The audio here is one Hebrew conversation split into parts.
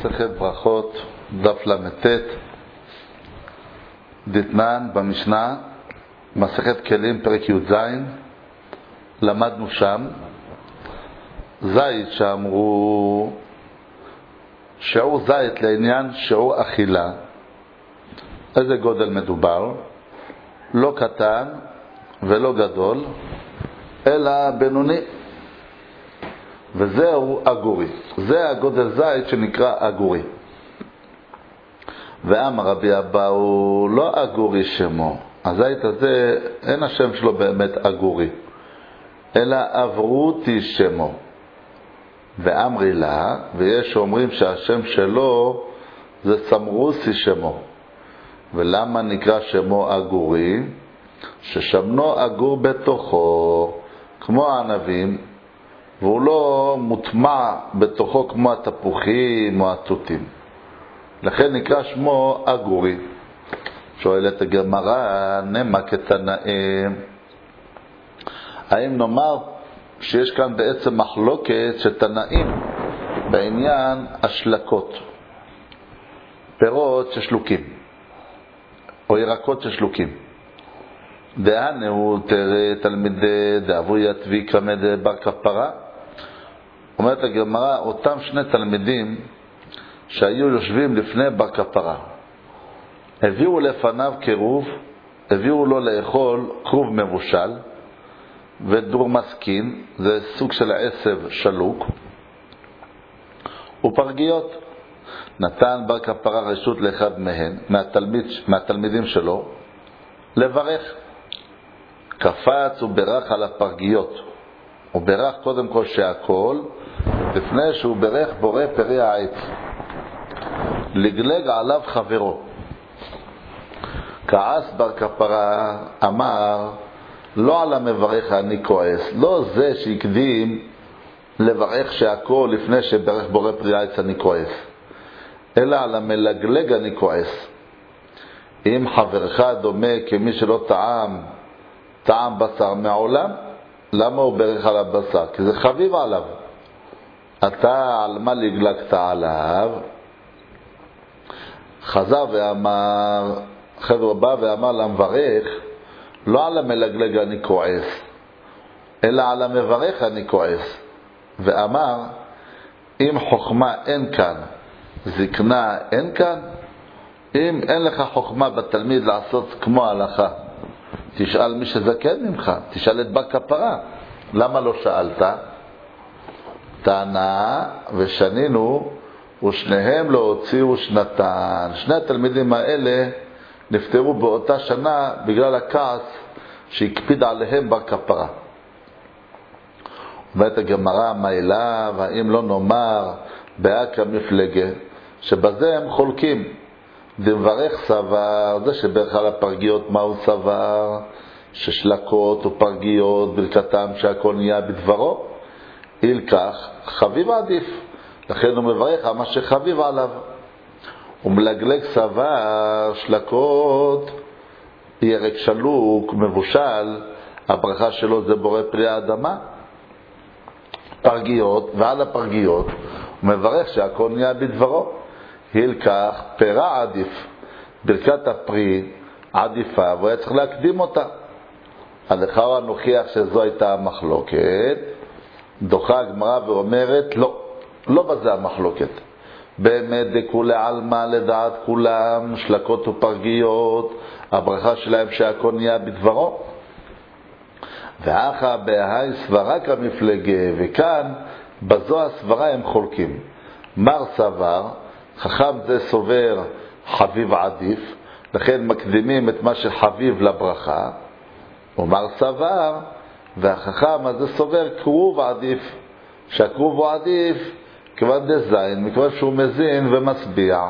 מסכת ברכות, דף ל"ט, דתנן במשנה, מסכת כלים, פרק י"ז. למדנו שם זית, שאמרו שיעור זית לעניין שיעור אכילה. איזה גודל מדובר? לא קטן ולא גדול, אלא בינוני, וזהו אגורי. זה הגודל זית שנקרא אגורי. ואמר רבי אבאו, לא אגורי שמו. הזית הזה אין השם שלו באמת אגורי, אלא אברותי שמו. ואמרי לה, ויש שאומרים שהשם שלו זה סמרוסי שמו. ולמה נקרא שמו אגורי? ששמנו אגור בתוכו כמו הענבים, והוא לא מוטמע בתוכו כמו התפוחים או התותים, לכן נקרא שמו אגורי. שואלת הגמרא, נמה כתנאי, האם נאמר שיש כאן בעצם מחלוקת שתנאים בעניין השלקות, פירות ששלוקים או ירקות ששלוקים? דהנו תלמידי דאבו יתבי כמד בר כפרה. אומרת הגמרא, אותם שני תלמידים שהיו יושבים לפני בר כפרה, הביאו לפניו קרוב, הביאו לו לאכול כרוב מבושל ודור מסכין, זה סוג של עשב שלוק, ופרגיות. נתן בר כפרה רשות לאחד מהן, מהתלמידים שלו, לברך. קפץ וברך על הפרגיות. הוא ברך קודם כל שהכל, לפני שהוא ברך בורא פרי העץ. לגלג עליו חברו. כעס בר כפרה, אמר, לא על המברך אני כועס, לא זה שהקדים לברך שהכל לפני שברך בורא פרי העץ אני כועס, אלא על המלגלג אני כועס. אם חברך דומה כמי שלא טעם בשר מעולם, למה הוא ברך על הבשר? כי זה חביב עליו. אתה על מה לגלגת עליו? חזר ואמר, חבר'ה בא ואמר למברך, לא על המלגלג אני כועס, אלא על המברך אני כועס. ואמר, אם חוכמה אין כאן, זקנה אין כאן. אם אין לך חוכמה בתלמיד לעשות כמו ההלכה, תשאל מי שזקן ממך, תשאל את בר כפרה. למה לא שאלת? טענה ושנינו, ושניהם לא הוציאו שנתן. שני התלמידים האלה נפטרו באותה שנה בגלל הכעס שהקפיד עליהם בר כפרה. אומרת הגמרא, מה אליו, האם לא נאמר באקה מפלגה, שבזה הם חולקים. דברך סבר, זה שברך על הפרגיות, מה הוא סבר? ששלקות ופרגיות ברכתם שהכל נהיה בדברו, ילקח חביב עדיף, לכן הוא מברך על מה שחביב עליו. ומלגלג סבר, שלקות ירק שלוק מבושל, הברכה שלו זה בורא פרי האדמה. פרגיות, ועל הפרגיות הוא מברך שהכל נהיה בדברו, ילקח פירה עדיף, ברכת הפרי עדיפה, והוא היה צריך להקדים אותה. הלכה נוכיח שזו הייתה המחלוקת. דוחה הגמרא ואומרת, לא בזה המחלוקת. באמת דכולי עלמא לדעת כולם, שלקות ופרגיות, הברכה שלהם שהכל נהיה בדברו. ואחא בהאי סברה כמפלגה, וכאן בזו הסברה הם חולקים. מר סבר, חכם זה סובר חביב עדיף, לכן מקדימים את מה שחביב לברכה. ומר סבר, והחכם הזה סובר קרוב עדיף, שהקרוב הוא עדיף כיוון דזין, מכיוון שהוא מזין ומשביע.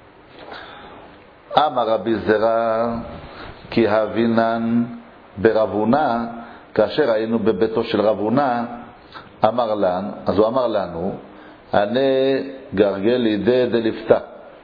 אמר רבי זרע, כי הבינן ברבונה, כאשר היינו בביתו של רבונה, אמר לן, אז הוא אמר לנו, אני גרגל לידי דלפתה.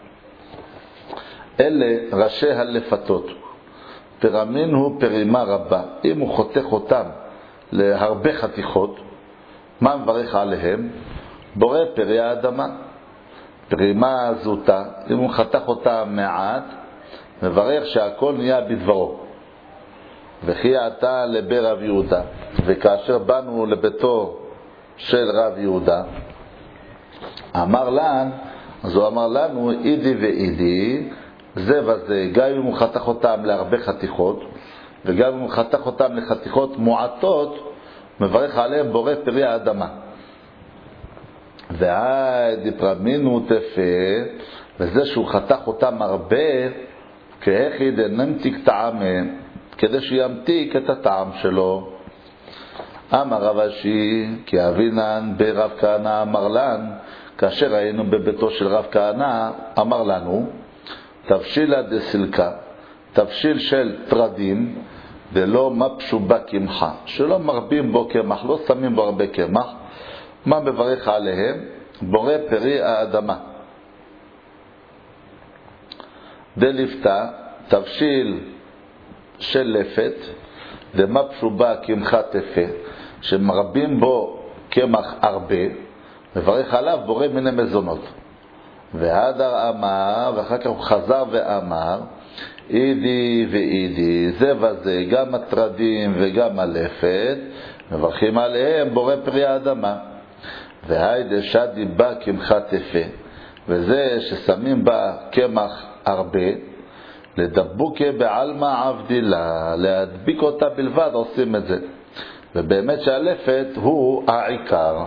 אלה ראשי הלפתות, פרמין הוא פרימה רבה. אם הוא חותך אותם להרבה חתיכות, מה מברך עליהם? בורא פרי האדמה. פרימה זוטה, אם הוא חתך אותה מעט, מברך שהכל נהיה בדברו. וכי עתה לבי רב יהודה, וכאשר באנו לביתו של רב יהודה, אמר לן, אז הוא אמר לנו, אידי ואידי, זה וזה, גם אם הוא חתך אותם להרבה חתיכות, וגם אם הוא חתך אותם לחתיכות מועטות, מברך עליהם בורא פרי האדמה. דיפרמינו תפה, וזה שהוא חתך אותם הרבה, כאחיד נמתיק טעמם, כדי שימתיק את הטעם שלו. אמר רב אשי, כי אבינן ברב כהנא אמר לן, כאשר היינו בביתו של רב כהנא, אמר לנו, תבשילה דסילקה, תבשיל של טרדים, ולא מפשו בה קמחה, שלא מרבים בו קמח, לא שמים בו הרבה קמח. מה מברך עליהם? בורא פרי האדמה. דליפתה, תבשיל של לפת, ומפשו בה קמחה תפה, שמרבים בו קמח הרבה, מברך עליו בורא מיני מזונות. והדר אמר, ואחר כך הוא חזר ואמר, אידי ואידי, זה וזה, גם הטרדים וגם הלפת, מברכים עליהם בורא פרי האדמה. והיידה שדי בה קמחה תפה, וזה ששמים בה קמח הרבה, לדבוקה בעלמא עבדילה, להדביק אותה בלבד עושים את זה. ובאמת שהלפת הוא העיקר.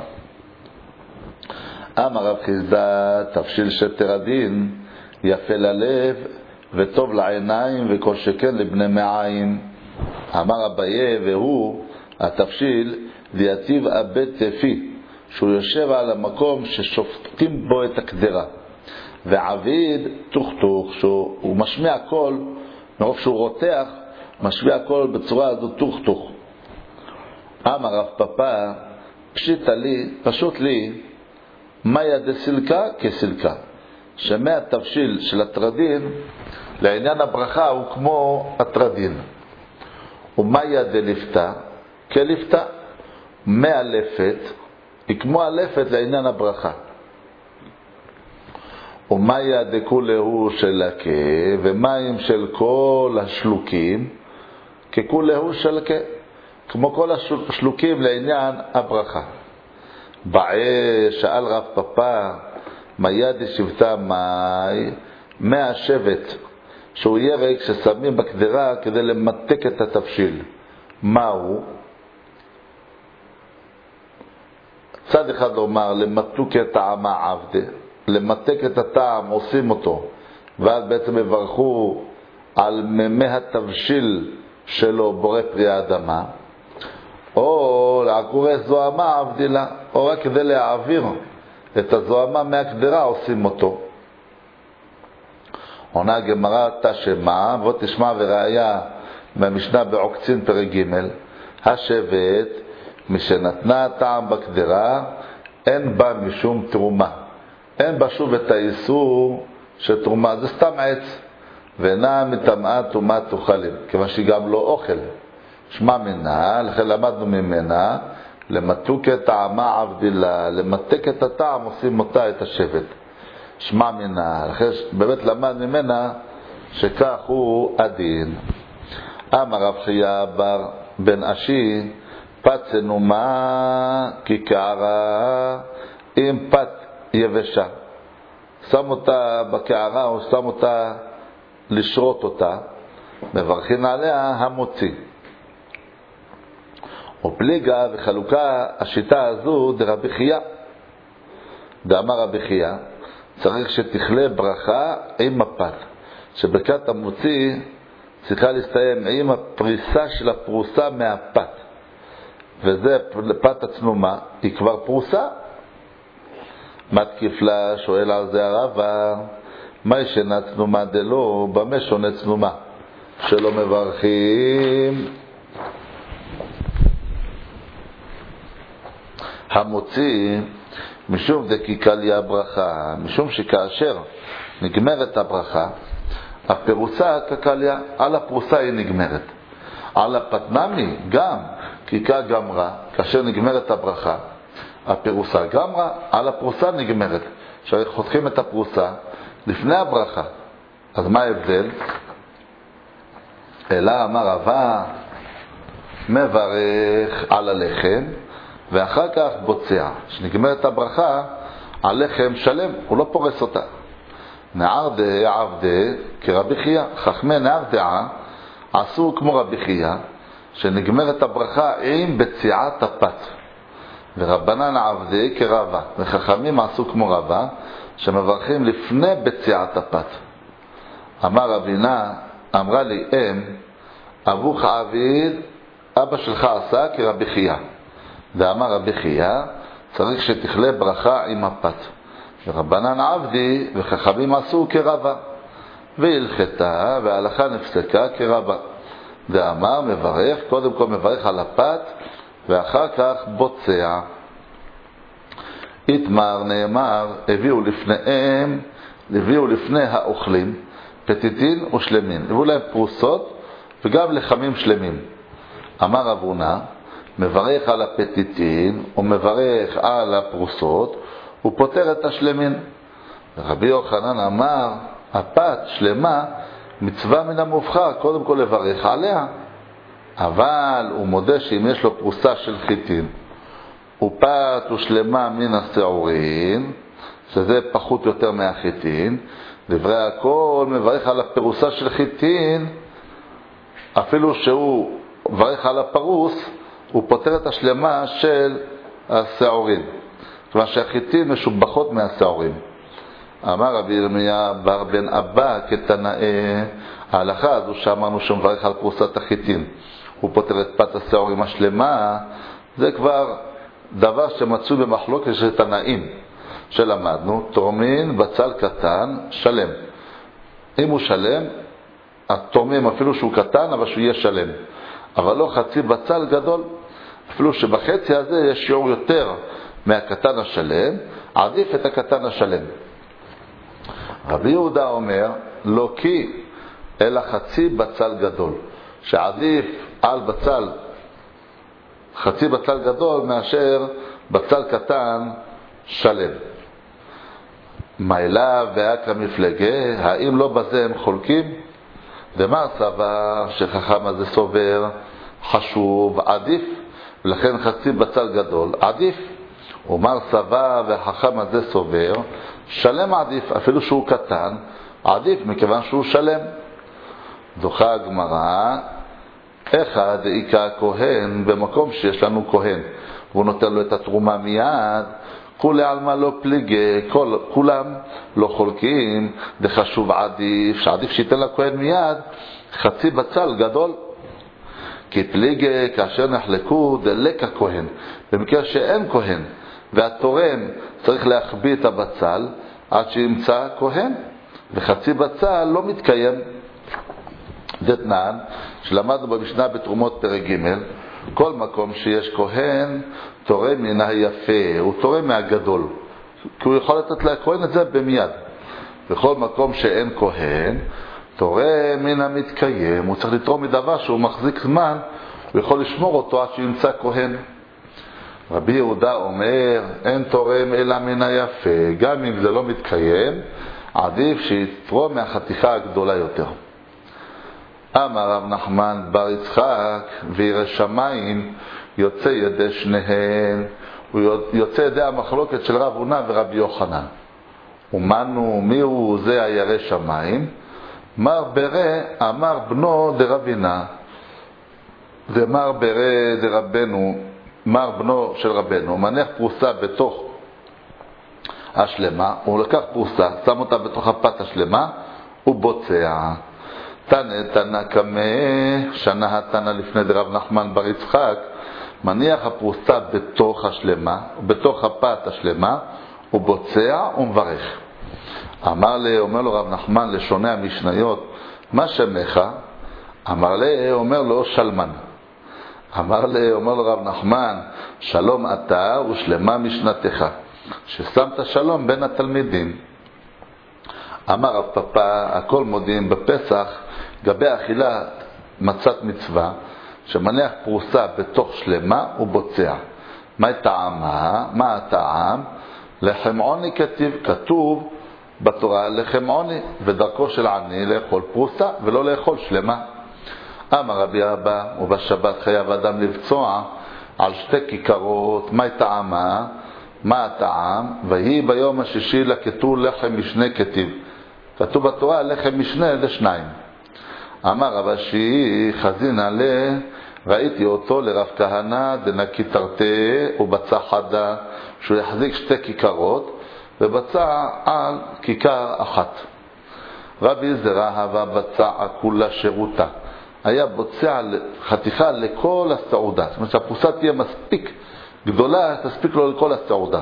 אמר רב חיסדא, תבשיל של טרדין יפה ללב וטוב לעיניים וכל שכן לבני מעיים. אמר אביי, והוא התבשיל ויציב אבד תפי, שהוא יושב על המקום ששופטים בו את הקדרה. ועביד תוך, שהוא משמיע קול, מרוב שהוא רותח, משמיע קול בצורה הזו תוך. אמר רב פפא, פשיטה לי, פשוט לי, מאיה דסילקה כסילקה, שמהתבשיל של הטרדין לעניין הברכה הוא כמו הטרדין. ומאיה דליפתה כליפתה, מהלפת היא כמו הלפת לעניין הברכה. ומאיה דכולהו של לקה, ומים של כל השלוקים ככולהו של לקה, כמו כל השלוקים לעניין הברכה. שאל רב פפא, מאיה דשבטה מאי, מהשבט שהוא ירק ששמים בקדרה כדי למתק את התבשיל. מהו? צד אחד אומר למתוק את טעם העבדה, למתק את הטעם עושים אותו, ואז בעצם יברכו על מימי התבשיל שלו בורא פרי האדמה, או לעקורי זוהמה עבדילה, או רק כדי להעביר את הזוהמה מהקדרה עושים אותו. עונה גמרא תשמע, ותשמע וראיה מהמשנה בעוקצין פרק ג', השבט משנתנה טעם בקדרה אין בה משום תרומה, אין בה שוב את האיסור של תרומה, זה סתם עץ, ואינה מטמאה טומאת אוכלים, כיוון שהיא גם לא אוכל. שמע מנה, לכן למדנו ממנה, למתוק את טעמה עבדילה, למתק את הטעם עושים אותה את השבט. שמע מנה, לכן באמת למד ממנה שכך הוא הדין. אמר רב חייא בר בן אשי, פת צנומה כקערה עם פת יבשה, שם אותה בקערה או שם אותה לשרות אותה, מברכים עליה המוציא. ופליגה וחלוקה השיטה הזו דרבי חייא, דאמר רבי חייא, צריך שתכלה ברכה עם הפת, שברכת המוציא צריכה להסתיים עם הפריסה של הפרוסה מהפת, וזה פת הצנומה, היא כבר פרוסה. מתקיף לה, שואל על זה הרבה, מה ישנה צנומה דלו, במה שונה צנומה שלא מברכים? המוציא משום דקיקליה ברכה, משום שכאשר נגמרת הברכה, הפרוסה קקליה, על הפרוסה היא נגמרת. על הפתנמי גם קיקה גמרה, כאשר נגמרת הברכה, הפרוסה גמרה, על הפרוסה נגמרת. חותכים את הפרוסה לפני הברכה. אז מה ההבדל? אלא אמר רבא, מברך על הלחם ואחר כך בוצע. שנגמרת הברכה, הלחם שלם, הוא לא פורס אותה. נער דעה עבדה כרבי חייא. חכמי נער דעה עשו כמו רבי חייא, שנגמרת הברכה עם בציעת הפת. ורבנן עבדה כרבא. וחכמים עשו כמו רבא, שמברכים לפני בציעת הפת. אמר רבינה, אמרה לי אם, אבוך עביד, אבא שלך עשה כרבי חייא. ואמר רבי חייא, צריך שתכלה ברכה עם הפת. ורבנן עבדי וחכמים עשו כרבא. והלכתה וההלכה נפסקה כרבא. ואמר מברך, קודם כל מברך על הפת ואחר כך בוצע. איתמר נאמר, הביאו לפני האוכלים פתיתין ושלמין. הביאו להם פרוסות וגם לחמים שלמים. אמר רב הונא, מברך על הפתיתין ומברך על הפרוסות ופותר את השלמין. רבי יוחנן אמר, הפת שלמה מצווה מן המובחר, קודם כל לברך עליה. אבל הוא מודה שאם יש לו פרוסה של חיטין ופת ושלמה מן השעורין, שזה פחות יותר מהחיטין, דברי הכל מברך על הפרוסה של חיטין, אפילו שהוא מברך על הפרוס, הוא פותר את השלמה של השעורין, כיוון שהחיטין משובחות מהשעורין. אמר רבי ירמיה בר בן אבא כתנאה, ההלכה הזו שאמרנו שמברך על פרוסת החיטין הוא פותר את פת השעורים השלמה, זה כבר דבר שמצוי במחלוקת של תנאים שלמדנו. תורמין בצל קטן שלם. אם הוא שלם, התורמים אפילו שהוא קטן אבל שהוא יהיה שלם, אבל לא חצי בצל גדול, אפילו שבחצי הזה יש שיעור יותר מהקטן השלם, עדיף את הקטן השלם. רבי יהודה אומר, לא כי אלא חצי בצל גדול, שעדיף על בצל, חצי בצל גדול מאשר בצל קטן שלם. מה אליו והקרא מפלגה, האם לא בזה הם חולקים? דמר סבר שחכם הזה סובר חשוב עדיף, ולכן חצי בצל גדול עדיף. ומר סבר והחכם הזה סובר שלם עדיף, אפילו שהוא קטן עדיף מכיוון שהוא שלם. דוחה הגמרא, אחד עיקר כהן, במקום שיש לנו כהן והוא נותן לו את התרומה מיד, כולי עלמא לא פליגי, כולם לא חולקים, דחשוב עדיף, שעדיף שייתן לכהן מיד חצי בצל גדול. כי פליגי כאשר נחלקו דלק הכהן, במקרה שאין כהן והתורם צריך להחביא את הבצל עד שימצא כהן, וחצי בצל לא מתקיים. דתנן, שלמדנו במשנה בתרומות פרק ג', כל מקום שיש כהן תורם מן היפה, הוא תורם מהגדול, כי הוא יכול לתת לכהן את זה במיד. בכל מקום שאין כהן תורם מן המתקיים, הוא צריך לתרום מדבר שהוא מחזיק זמן, הוא יכול לשמור אותו עד שימצא כהן. רבי יהודה אומר, אין תורם אלא מן היפה, גם אם זה לא מתקיים עדיף שיתרום מהחתיכה הגדולה יותר. אמר רב נחמן בר יצחק, וירא שמיים יוצא ידי שניהם, הוא יוצא ידי המחלוקת של רב הונא ורבי יוחנן. ומנו מיהו זה הירא שמיים? מר ברא אמר בנו דרבינה, ומר ברא דרבנו, מר בנו של רבנו, מניח פרוסה בתוך השלמה, הוא לקח פרוסה, שם אותה בתוך הפת השלמה, הוא בוצע. תנא קמא, שנה התנא לפני דרב נחמן בר יצחק, מניח הפרוסה בתוך השלמה, בתוך הפת השלמה, הוא בוצע ומברך. אומר לו רב נחמן לשוני המשניות, מה שמך? אומר לו שלמן. אומר לו רב נחמן, שלום אתה ושלמה משנתך, ששמת שלום בין התלמידים. אמר רב פפא, הכל מודיעים בפסח גבי אכילת מצת מצווה, שמניח פרוסה בתוך שלמה ובוצע. מה טעמה? מה הטעם? לחם עוני כתוב בתורה לחם עוני, ודרכו של עני לאכול פרוסה ולא לאכול שלמה. אמר רבי אבא, ובשבת חייב אדם לבצוע על 2 כיכרות. מה טעמה? מה הטעם? ויהי ביום השישי לכתוב לחם משנה כתיב. כתוב בתורה לחם משנה זה 2. אמר רב אשי חזינא ראיתי אותו לרב כהנא דנקי תרתי ובצע חדה, שהוא יחזיק 2 כיכרות ובצע על כיכר אחת. רבי זרע הווה בצע כולה שירותה, היה בוצע חתיכה לכל הסעודה, זאת אומרת שהפרוסה תהיה מספיק גדולה, תספיק לו לכל הסעודה.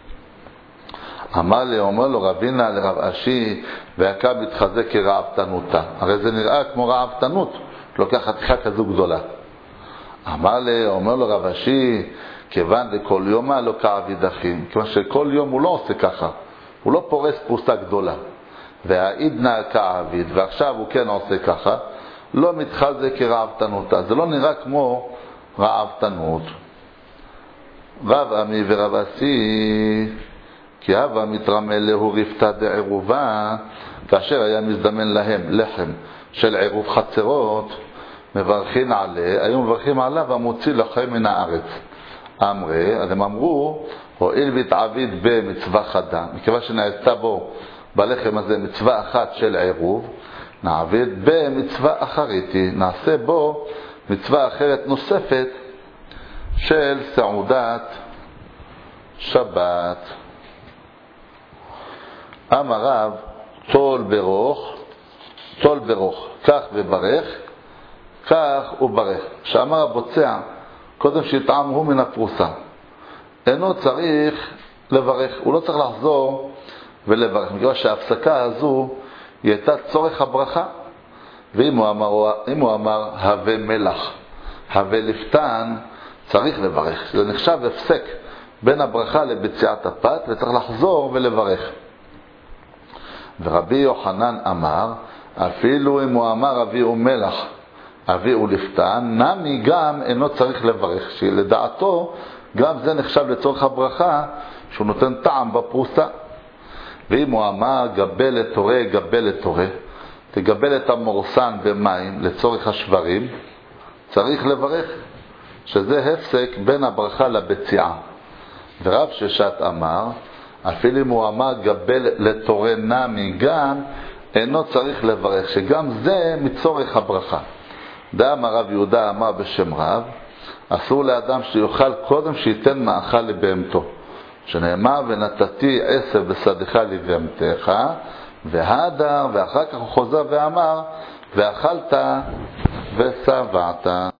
אומר לו רבינה לרב אשי, והקה מתחזק כרעבתנותה. הרי זה נראה כמו רעבתנות, לוקח חתיכה כזו גדולה. אומר לו רב אשי, כיוון לכל יומה לא כעביד אחים, כיוון שכל יום הוא לא עושה ככה, הוא לא פורס פרוסה גדולה. והעידנא כעביד, ועכשיו הוא כן עושה ככה, לא מתחזק כרעבתנותה. זה לא נראה כמו רעבתנות. רב עמי ורב אשי, כי הווה מתרמל להו רפתא דעירובה, כאשר היה מזדמן להם לחם של עירוב חצרות, מברכים עליה, היו מברכים עליו המוציא לחם מן הארץ. אמרי, אז הם אמרו, הואיל והתעביד במצווה חדה, מכיוון שנעשתה בו בלחם הזה מצווה אחת של עירוב, נעביד במצווה אחריתי, נעשה בו מצווה אחרת נוספת של סעודת שבת. אמר רב, תול ברוך, כך וברך, כך וברך. שאמר הבוצע, קודם שיטעם הוא מן הפרוסה, אינו צריך לברך, הוא לא צריך לחזור ולברך, מכיוון שההפסקה הזו היא הייתה צורך הברכה. ואם הוא אמר הווה מלח, הווה לפתן, צריך לברך. זה נחשב הפסק בין הברכה לבציעת הפת, וצריך לחזור ולברך. ורבי יוחנן אמר, אפילו אם הוא אמר אביהו מלח, אביהו לפתן, נמי גם אינו צריך לברך, שלדעתו גם זה נחשב לצורך הברכה, שהוא נותן טעם בפרוסה. ואם הוא אמר גבל את תורה, תגבל את המורסן במים לצורך השברים, צריך לברך, שזה הפסק בין הברכה לבציעה. ורב ששת אמר, אפילו אם הוא אמר גבל לתורה נמי גם, אינו צריך לברך, שגם זה מצורך הברכה. דאמר רב יהודה אמר בשם רב, אסור לאדם שיוכל קודם שייתן מאכל לבהמתו, שנאמר ונתתי עשב בשדך לבהמתך, והדר, ואחר כך הוא חוזר ואמר ואכלת ושבעת.